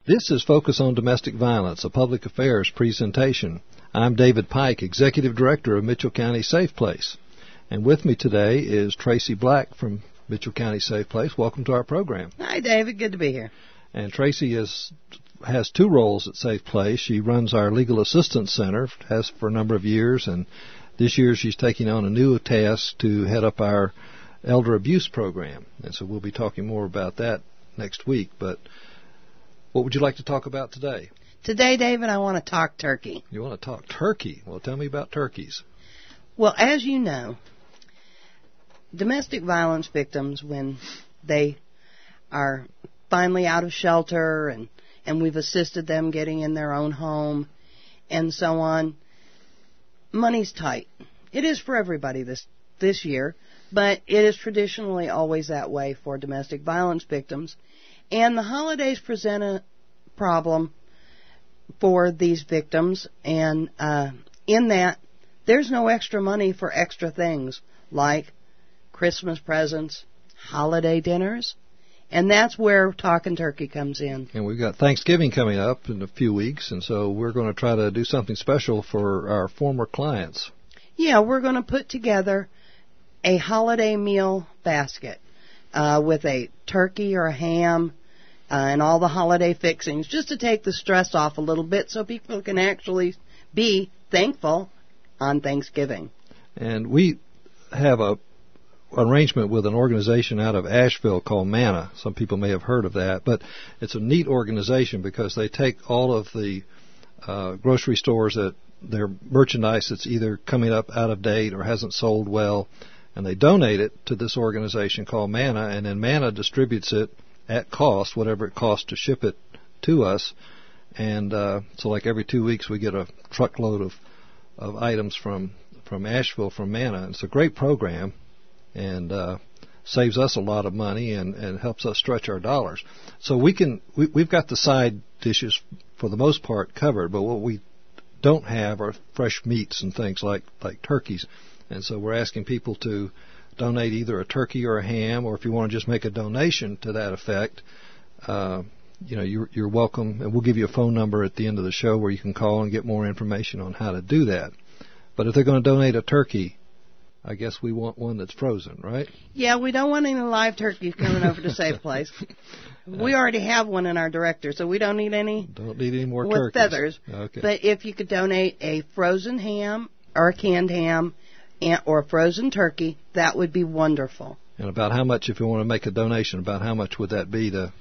This is Focus on Domestic Violence, a public affairs presentation. I'm David Pike, Executive Director of Mitchell County Safe Place. And with me today is Tracy Black from Mitchell County Safe Place. Welcome to our program. Hi, David. Good to be here. And Tracy has two roles at Safe Place. She runs our Legal Assistance Center, has for a number of years, and this year she's taking on a new task to head up our Elder Abuse Program. And so we'll be talking more about that next week. But what would you like to talk about today? Today, David, I want to talk turkey. You want to talk turkey? Well, tell me about turkeys. Well, as you know, domestic violence victims, when they are finally out of shelter and we've assisted them getting in their own home and so on, money's tight. It is for everybody this year, but it is traditionally always that way for domestic violence victims. And the holidays present a problem for these victims, and in that, there's no extra money for extra things like Christmas presents, holiday dinners, and that's where Talkin' Turkey comes in. And we've got Thanksgiving coming up in a few weeks, and so we're going to try to do something special for our former clients. Yeah, we're going to put together a holiday meal basket with a turkey or a ham and all the holiday fixings, just to take the stress off a little bit so people can actually be thankful on Thanksgiving. And we have a arrangement with an organization out of Asheville called MANA. Some people may have heard of that, but it's a neat organization because they take all of the grocery stores that their merchandise that's either coming up out of date or hasn't sold well, and they donate it to this organization called MANA, and then MANA distributes it at cost, whatever it costs to ship it to us. And so like every 2 weeks we get a truckload of items from Asheville from MANA. It's a great program and saves us a lot of money and helps us stretch our dollars. So we've got the side dishes for the most part covered, but what we don't have are fresh meats and things like turkeys. And so we're asking people to donate either a turkey or a ham, or if you want to just make a donation to that effect, you're welcome, and we'll give you a phone number at the end of the show where you can call and get more information on how to do that. But if they're going to donate a turkey, I guess we want one that's frozen, right? Yeah, we don't want any live turkeys coming over to Safe Place. We already have one in our director, so we don't need any. Don't need any more with turkeys. Feathers. Okay. But if you could donate a frozen ham or a canned ham or a frozen turkey, that would be wonderful. And about how much, if you want to make a donation, about how much would that be to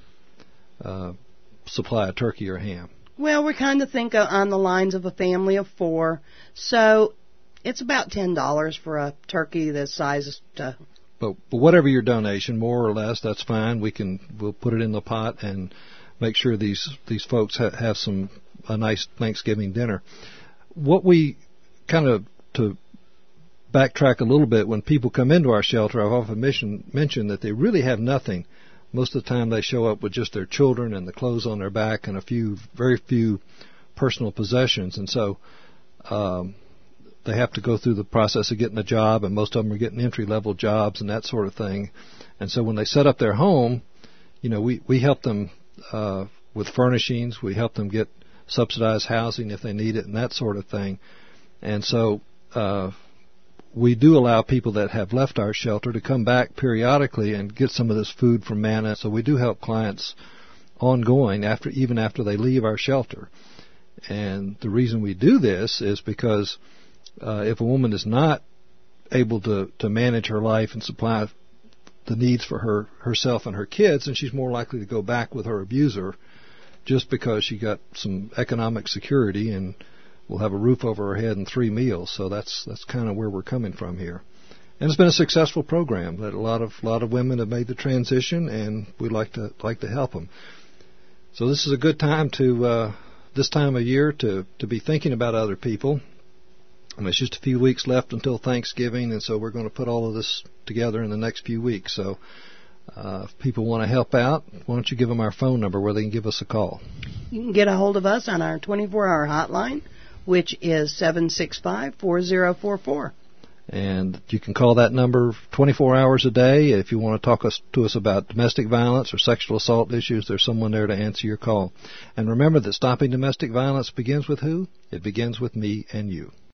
supply a turkey or ham? Well, we kind of think on the lines of a family of 4, so it's about $10 for a turkey this size. But whatever your donation, more or less, that's fine. We'll put it in the pot and make sure these folks have a nice Thanksgiving dinner. What we kind of, to backtrack a little bit, when people come into our shelter, I've often mentioned that they really have nothing. Most of the time they show up with just their children and the clothes on their back and very few personal possessions. And so they have to go through the process of getting a job, and most of them are getting entry-level jobs and that sort of thing. And so when they set up their home, we help them with furnishings. We help them get subsidized housing if they need it and that sort of thing. And so we do allow people that have left our shelter to come back periodically and get some of this food from MANA. So we do help clients ongoing even after they leave our shelter. And the reason we do this is because if a woman is not able to manage her life and supply the needs for herself and her kids, then she's more likely to go back with her abuser just because she got some economic security and will have a roof over her head and 3 meals. So that's kind of where we're coming from here. And it's been a successful program. That a lot of women have made the transition, and we like to help them. So this is a good time this time of year to be thinking about other people. It's just a few weeks left until Thanksgiving, and so we're going to put all of this together in the next few weeks. So if people want to help out, why don't you give them our phone number where they can give us a call? You can get a hold of us on our 24-hour hotline, which is 765-4044. And you can call that number 24 hours a day. If you want to talk to us about domestic violence or sexual assault issues, there's someone there to answer your call. And remember that stopping domestic violence begins with who? It begins with me and you.